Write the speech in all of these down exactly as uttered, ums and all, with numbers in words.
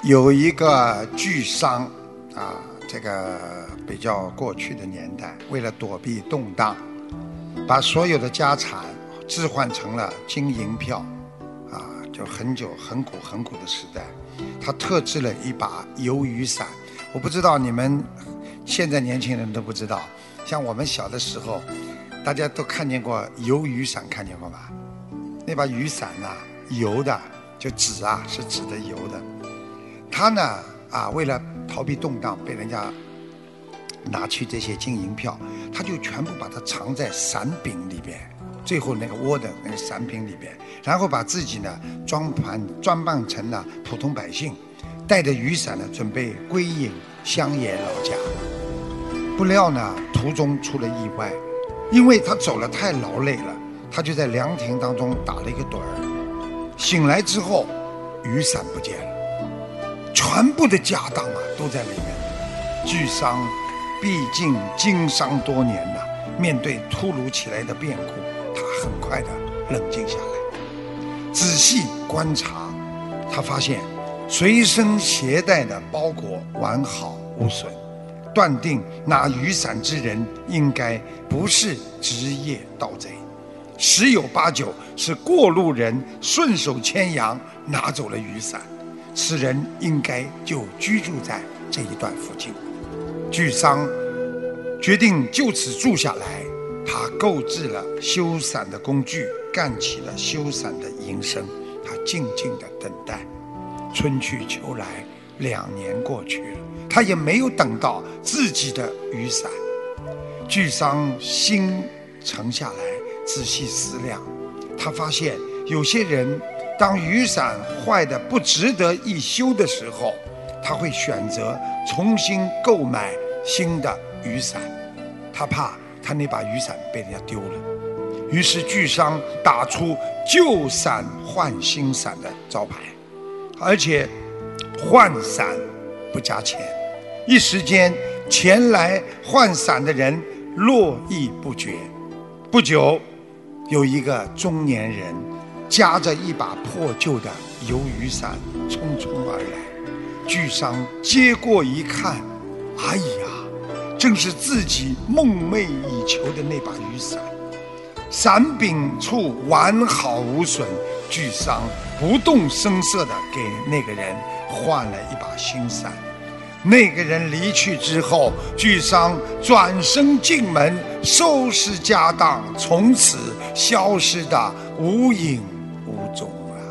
有一个巨商啊，这个比较过去的年代，为了躲避动荡，把所有的家产置换成了金银票啊，就很久很古很古的时代。他特制了一把游雨伞，我不知道你们现在年轻人都不知道，像我们小的时候大家都看见过游雨伞，看见过吧？那把雨伞啊，油的，就纸啊，是纸的油的。他呢啊，为了逃避动荡，被人家拿去这些金银票，他就全部把它藏在伞柄里边，最后那个窝的那个伞柄里边，然后把自己呢装盘装扮成了普通百姓，带着雨伞呢准备归隐乡野老家。不料呢途中出了意外，因为他走了太劳累了，他就在凉亭当中打了一个盹儿。醒来之后，雨伞不见了，全部的家当啊都在里面。巨商毕竟经商多年了，面对突如其来的变故，他很快的冷静下来，仔细观察，他发现随身携带的包裹完好无损，断定拿雨伞之人应该不是职业盗贼，十有八九是过路人顺手牵羊拿走了雨伞，此人应该就居住在这一段附近。巨商决定就此住下来，他购置了修伞的工具，干起了修伞的营生。他静静地等待，春去秋来，两年过去了，他也没有等到自己的雨伞。巨商心沉下来，仔细思量，他发现有些人当雨伞坏得不值得一修的时候，他会选择重新购买新的雨伞，他怕他那把雨伞被人家丢了。于是巨商打出旧伞换新伞的招牌，而且换伞不加钱，一时间前来换伞的人络绎不绝。不久，有一个中年人夹着一把破旧的游雨伞匆匆而来，巨商接过一看，哎呀，正是自己梦寐以求的那把雨伞，伞柄处完好无损。巨商不动声色地给那个人换了一把新伞。那个人离去之后，巨商转身进门，收拾家当，从此消失得无影无踪啊。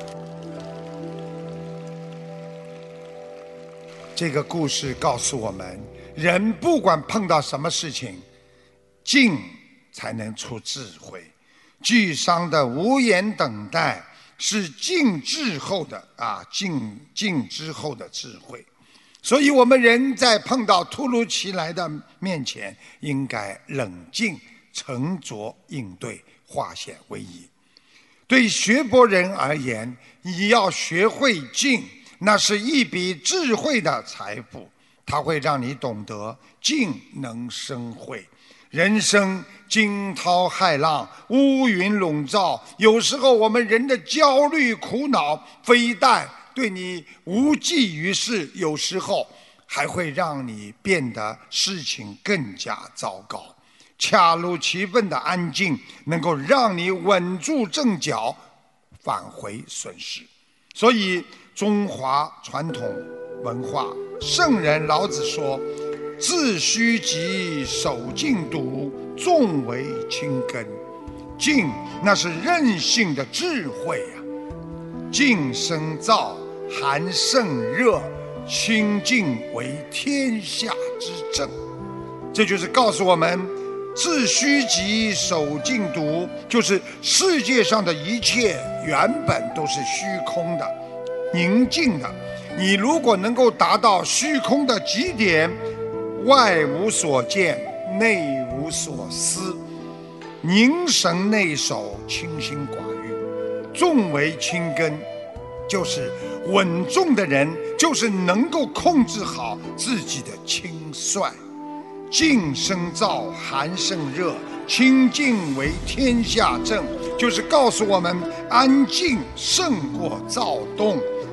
这个故事告诉我们，人不管碰到什么事情，静才能出智慧。巨商的无言等待是静之后的啊，静静之后的智慧。所以我们人在碰到突如其来的面前，应该冷静沉着应对，化险为夷。对学博人而言，你要学会静，那是一笔智慧的财富，它会让你懂得静能生慧。人生惊涛骇浪，乌云笼罩，有时候我们人的焦虑苦恼非但对你无济于事，有时候还会让你变得事情更加糟糕。恰如其分的安静，能够让你稳住阵脚，返回损失。所以中华传统文化，圣人老子说，自虚极，守静笃，重为轻根。静，那是任性的智慧啊！静生躁，寒胜热，清静为天下之正。这就是告诉我们，自虚极，守静笃，就是世界上的一切原本都是虚空的、宁静的。你如果能够达到虚空的极点，外无所见，内无所思，凝神内守，清心寡欲，重为轻根，就是稳重的人，就是能够控制好自己的轻率。静生躁，寒胜热，清静为天下正，就是告诉我们安静胜过躁动，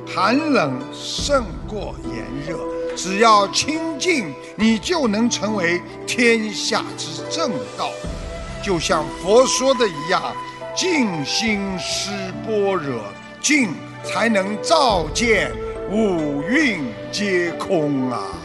寒冷胜过炎热。只要清净，你就能成为天下之正道。就像佛说的一样，净心施般若，净才能照见五蕴皆空啊。